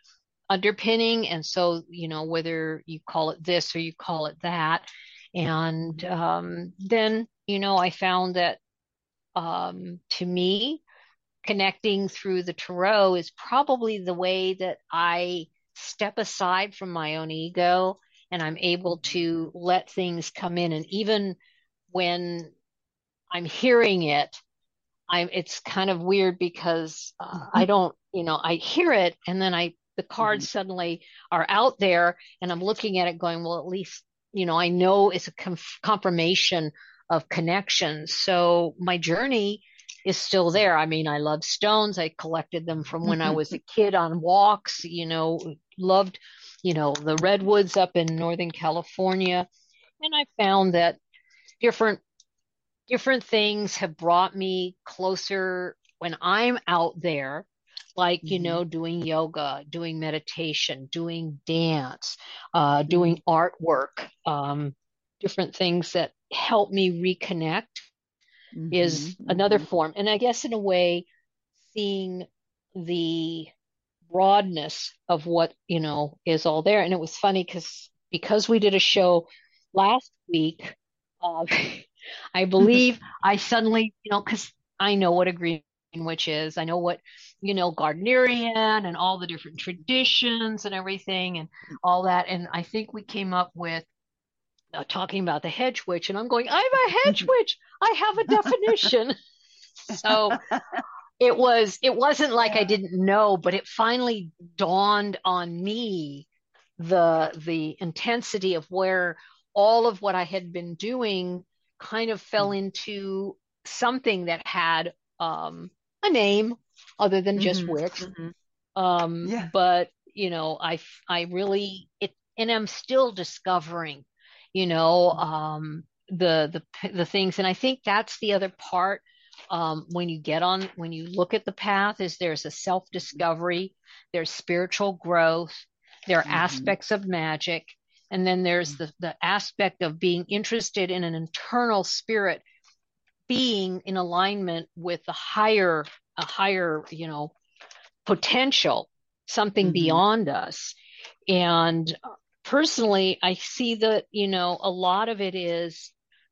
B: underpinning. And so, you know, whether you call it this or you call it that. And um, then, you know, I found that um, to me, connecting through the tarot is probably the way that I step aside from my own ego and I'm able to let things come in. And even when I'm hearing it, I'm, it's kind of weird because uh, I don't, you know, I hear it and then I, the cards suddenly are out there and I'm looking at it going, well, at least, you know, I know it's a conf- confirmation of connection. So my journey is still there. I mean, I love stones. I collected them from when I was a kid on walks, you know, loved, you know, the redwoods up in Northern California. And I found that different different things have brought me closer when I'm out there, like, you know, doing yoga, doing meditation, doing dance, uh, doing artwork, um, different things that help me reconnect is
C: Mm-hmm.
B: another
C: Mm-hmm.
B: form. And I guess in a way, seeing the broadness of what, you know, is all there. And it was funny because because we did a show last week, uh, I believe I suddenly, you know, because I know what a green witch is. I know what, you know, Gardnerian and all the different traditions and everything and all that. And I think we came up with uh, talking about the hedge witch. And I'm going, I'm a hedge witch. I have a definition. So it was, it wasn't like
C: Yeah.
B: I didn't know, but it finally dawned on me the the intensity of where all of what I had been doing kind of fell into something that had um, a name other than just
C: Mm-hmm.
B: witch.
C: Mm-hmm.
B: Um,
C: Yeah.
B: but you know, I I really it and I'm still discovering, you know, um, the the the things, and I think that's the other part. Um, when you get on, when you look at the path, is there's a self-discovery, there's spiritual growth, there are
C: Mm-hmm.
B: aspects of magic, and then there's the, the aspect of being interested in an internal spirit being in alignment with a higher, a higher, you know, potential, something
C: Mm-hmm.
B: beyond us. And personally, I see that, you know, a lot of it is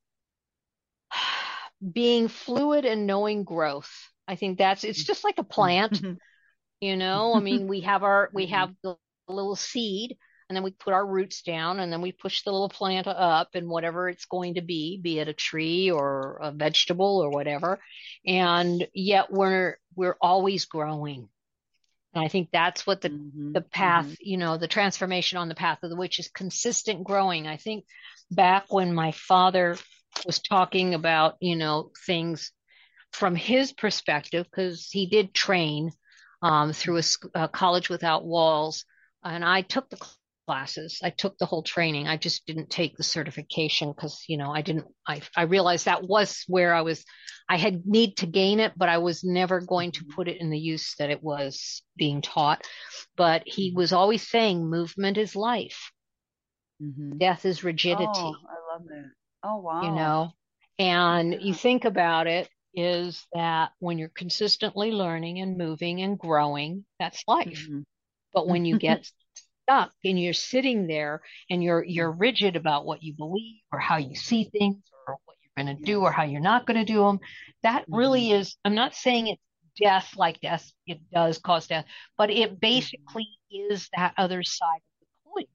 B: being fluid and knowing growth. I think that's, it's just like a plant, you know, I mean, we have our, we
C: Mm-hmm.
B: have the little seed and then we put our roots down and then we push the little plant up and whatever it's going to be, be it a tree or a vegetable or whatever. And yet we're, we're always growing. And I think that's what the,
C: Mm-hmm.
B: the path, you know, the transformation on the path of the witch is consistent growing. I think back when my father was talking about, you know, things from his perspective, because he did train um, through a, a college without walls, and I took the classes. I took the whole training. I just didn't take the certification because, you know, I didn't. I I realized that was where I was. I had need to gain it, but I was never going to put it in the use that it was being taught. But he was always saying, movement is life,
C: Mm-hmm.
B: death is
C: Oh,
B: rigidity.
C: I love that. Oh,
B: You
C: wow.
B: know, and you
C: Yeah.
B: think about it is that when you're consistently learning and moving and growing, that's life.
C: Mm-hmm.
B: But when you get stuck and you're sitting there and you're you're rigid about what you believe or how you see things or what you're going to do or
C: Yes.
B: how you're not going to do them, that
C: Mm-hmm.
B: really is, I'm not saying it's death like death, it does cause death, but it
C: Mm-hmm.
B: basically is that other side of the coin.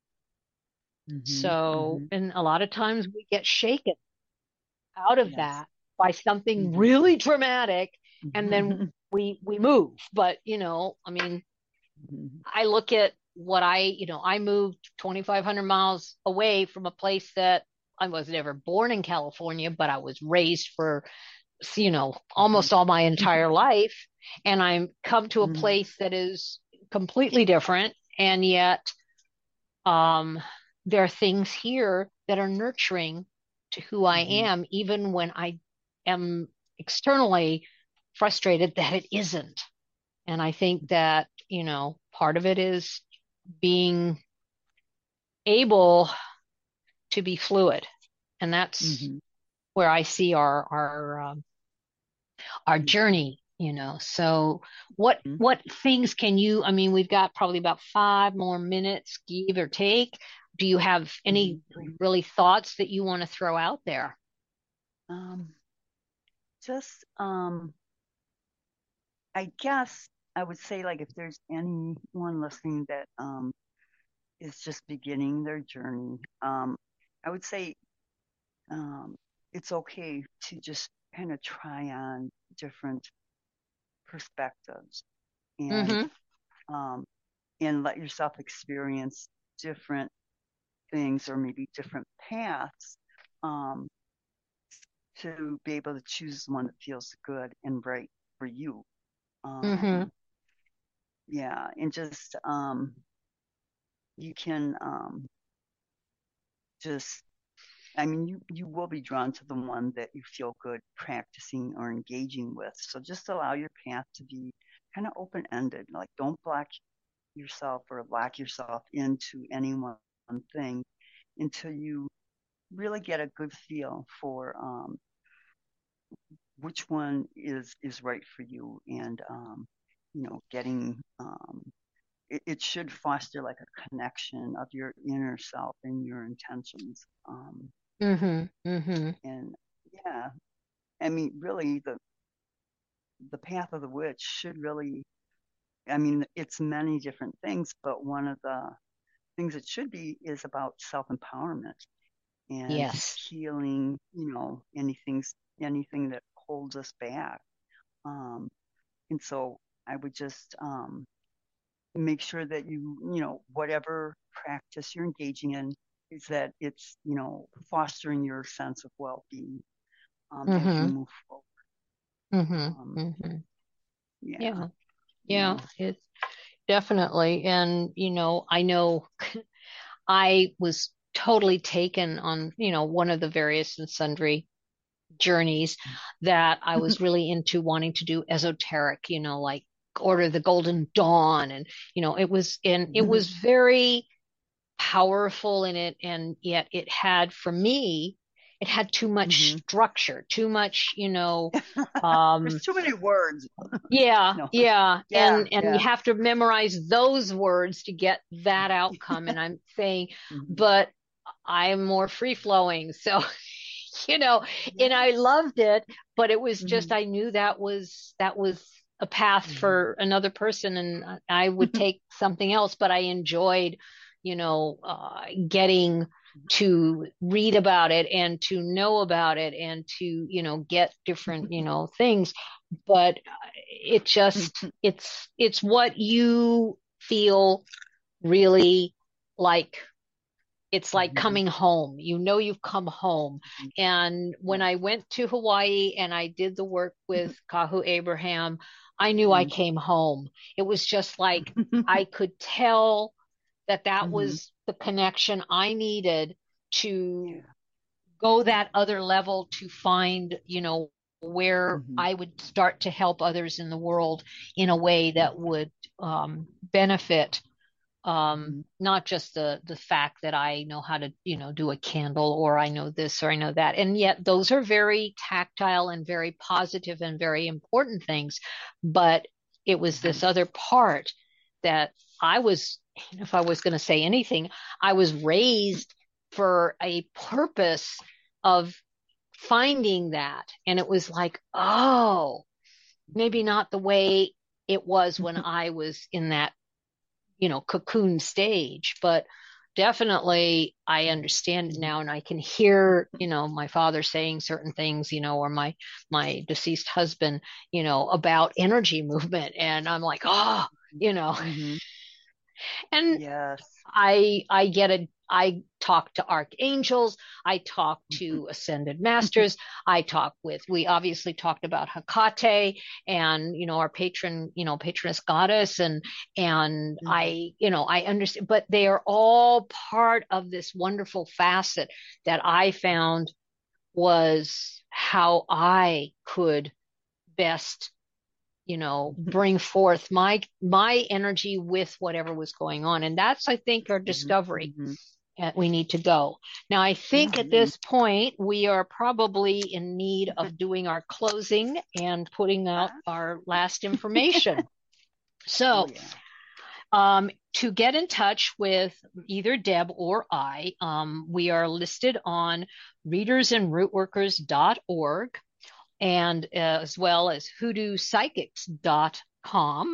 C: Mm-hmm.
B: So,
C: Mm-hmm.
B: and a lot of times we get shaken out of
C: Yes.
B: that by something
C: Mm-hmm.
B: really dramatic and then
C: Mm-hmm.
B: we we move. But you know, I mean, I look at what I, you know, I moved twenty-five hundred miles away from a place that I was never born in California, but I was raised for, you know, almost all my entire life. And I'm come to a
C: Mm-hmm.
B: place that is completely different. And yet, um, there are things here that are nurturing to who I
C: Mm-hmm.
B: am, even when I am externally frustrated that it isn't. And I think that, you know, part of it is being able to be fluid. And that's
C: Mm-hmm.
B: where I see our, our, um, our journey you know. So what
C: Mhm.
B: what things can you, I mean, we've got probably about five more minutes, give or take. Do you have any
C: Mhm.
B: really thoughts that you want to throw out there?
C: Um, just, um, I guess I would say, like, if there's anyone listening that um is just beginning their journey, um, I would say um, it's okay to just kind of try on different perspectives and
B: Mm-hmm.
C: um, and let yourself experience different things or maybe different paths um, to be able to choose one that feels good and right for you.
B: Mm-hmm.
C: Um, yeah, and just um, you can um, just I mean, you, you will be drawn to the one that you feel good practicing or engaging with. So just allow your path to be kind of open ended. Like, don't block yourself or lock yourself into any one thing until you really get a good feel for um, which one is is right for you. And um, you know, getting um, it, it should foster like a connection of your inner self and your intentions. Um,
B: Mm-hmm. Mm-hmm.
C: and yeah, I mean, really, the the path of the witch should really, I mean, it's many different things, but one of the things it should be is about self empowerment and
B: Yes.
C: healing, you know, anything, anything that holds us back. Um, and so I would just um, make sure that you, you know, whatever practice you're engaging in, is that it's, you know, fostering your sense of well being um, as you
B: Mm-hmm.
C: move forward.
B: Mm-hmm.
C: Um,
B: Mm-hmm.
C: yeah,
B: Yeah. Yeah.
C: yeah.
B: It's definitely. And, you know, I know I was totally taken on, you know, one of the various and sundry journeys that I was really into wanting to do esoteric, you know, like Order of the Golden Dawn. And, you know, it was, and it was very powerful in it. And yet it had, for me, it had too much
C: hmm
B: structure, too much, you know, um,
C: There's too many words.
B: yeah,
C: No.
B: yeah.
C: Yeah,
B: And and you
C: yeah.
B: have to memorize those words to get that outcome. And I'm saying,
C: hmm
B: but I'm more free flowing. So, you know, and I
C: Yes.
B: loved it, but it was just
C: hmm
B: I knew that was that was a path
C: hmm
B: for another person and I would take something else, but I enjoyed, you know, uh, getting to read about it and to know about it and to, you know, get different, you know, things. But it just it's it's what you feel really like. It's like
C: hmm
B: coming home. You know you've come home. And when
C: Yeah.
B: I went to Hawaii and I did the work with Kahu Abraham, I knew I
C: hmm
B: came home. It was just like I could tell that that
C: hmm
B: was the connection I needed to
C: Yeah.
B: go that other level to find, you know, where
C: hmm
B: I would start to help others in the world in a way that would um, benefit um,
C: hmm
B: not just the the fact that I know how to, you know, do a candle or I know this or I know that. And yet those are very tactile and very positive and very important things. But it was
C: hmm
B: this other part that I was, if I was going to say anything, I was raised for a purpose of finding that. And it was like, oh, maybe not the way it was when I was in that, you know, cocoon stage, but definitely I understand it now and I can hear, you know, my father saying certain things, you know, or my my deceased husband, you know, about energy movement. And I'm like, oh, you know,
C: hmm
B: and
C: Yes.
B: I I get it. I talk to archangels. I talk to ascended masters. I talk with. We obviously talked about Hecate and you know our patron, you know patroness goddess, and and
C: hmm
B: I you know I understand, but they are all part of this wonderful facet that I found was how I could best you know bring forth my my energy with whatever was going on, and that's I think our
C: hmm
B: discovery.
C: hmm
B: uh, we need to go. Now, I think
C: Mhm.
B: at this point we are probably in need of doing our closing and putting out our last information. So,
C: Oh, yeah.
B: um, to get in touch with either Deb or I, um, we are listed on readers and rootworkers dot org, and uh, as well as hoodoo psychics dot com.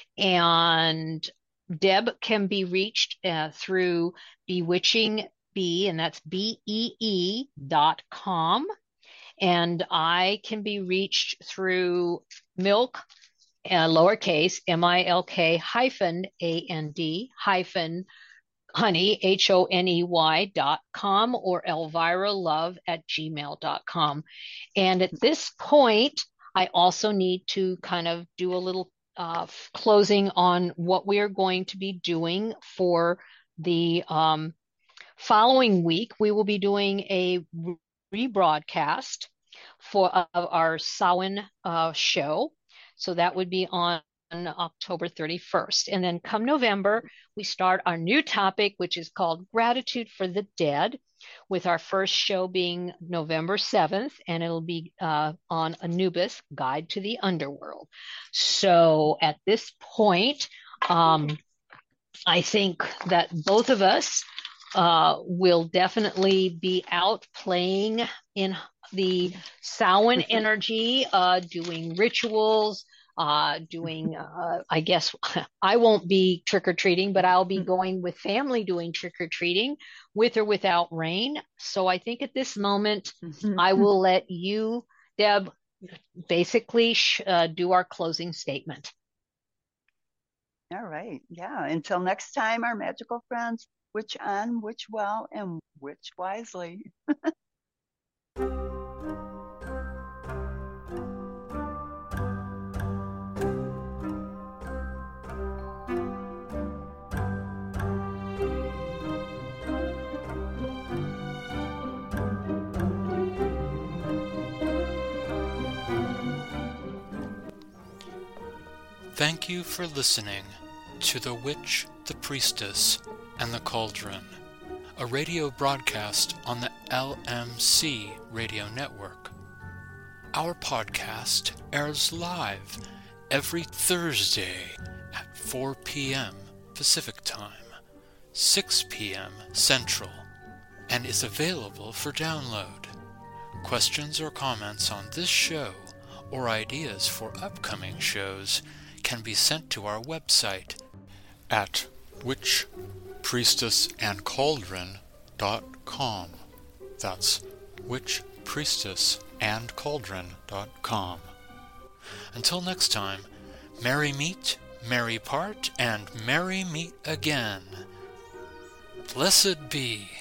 B: And Deb can be reached uh, through Bewitching Bee, and that's B E E dot com. And I can be reached through Milk, uh, lowercase, M I L K hyphen A N D hyphen honey, H O N E Y dot com, or Elvira Love at gmail dot com. And at this point, I also need to kind of do a little uh, closing on what we are going to be doing for the um, following week. We will be doing a rebroadcast for uh, our Samhain uh, show. So that would be on October thirty-first. And then come November, we start our new topic, which is called Gratitude for the Dead, with our first show being November seventh, and it'll be uh, on Anubis, Guide to the Underworld. So at this point, um, I think that both of us uh, will definitely be out playing in the Samhain energy, uh, doing rituals, uh, doing, uh, I guess I won't be trick-or-treating, but I'll be going with family doing trick-or-treating with or without rain. So I think at this moment, I will let you, Deb, basically sh- uh, do our closing statement.
C: All right. Yeah. Until next time, our magical friends, witch on, witch well, and witch wisely.
A: Thank you for listening to The Witch, the Priestess, and the Cauldron, a radio broadcast on the L M C radio network. Our podcast airs live every Thursday at four p.m. Pacific Time, six p.m. Central, and is available for download. Questions or comments on this show or ideas for upcoming shows can be sent to our website at witch priestess and cauldron dot com. That's witch priestess and cauldron dot com. Until next time, merry meet, merry part, and merry meet again. Blessed be.